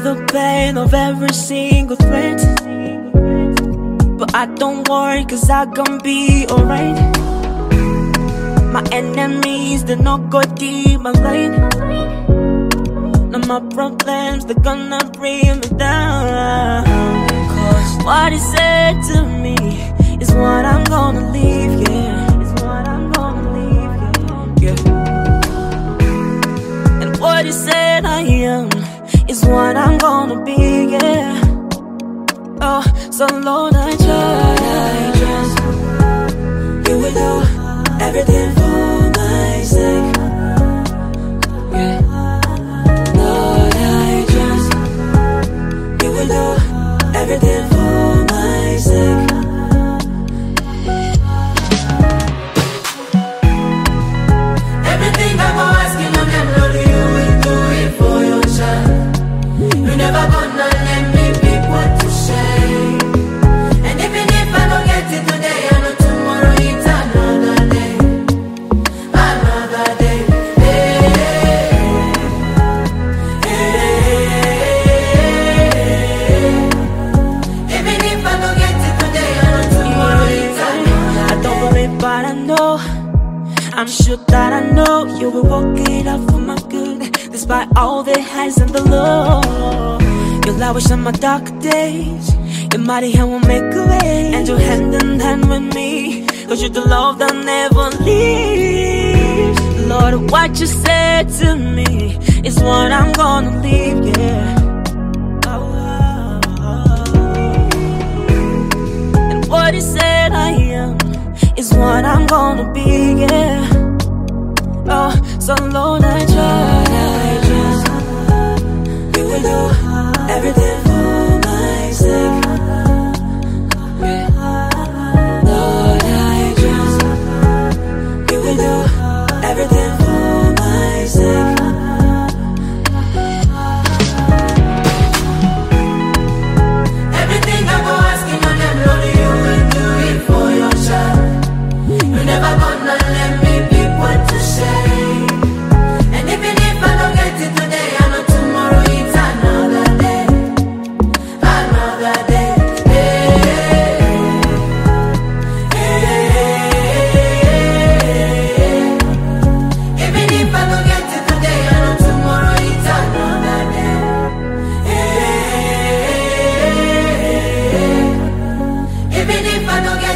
the pain of every single threat, but I don't worry, cause I gon' be alright. My enemies, they not go deep my lane. Now my problems, they're gonna bring me down. Cause what he said to me is what I'm gonna leave, yeah. Is what I'm gonna leave, yeah, yeah. And what he said I am is what I'm gonna be, yeah. Oh, so Lord, I trust you will do everything for my sake, yeah. Lord, I trust you will do everything for my sake. Everything I go asking of them, Lord, you will do it for your child. You never gonna let me be put to shame. And even if I don't get it today, I know tomorrow it's another day. Another day. Hey, hey, hey. Even if I don't get it today, I know tomorrow it's another day. I don't believe, but I know, I'm sure that I know you will work it out for my good. Despite all the highs and the lows, you'll lavish on my dark days. Your mighty hand will make a way, and you're hand in hand with me, cause you're the love that never leaves. Lord, what you said to me is what I'm gonna leave, yeah. And what he said I am is what I'm gonna be, yeah. Oh, so Lord, I trust you will do everything for my sake, yeah. Lord, I trust you will do everything for my sake. Everything I go asking on them, Lord, you will do it for your child. You never gonna let me be put to shame. And even if I don't get it today, I know tomorrow it's another day. Another day. Hey, hey, hey. Even if I don't get it today, I know tomorrow it's another day. Hey, even if I don't get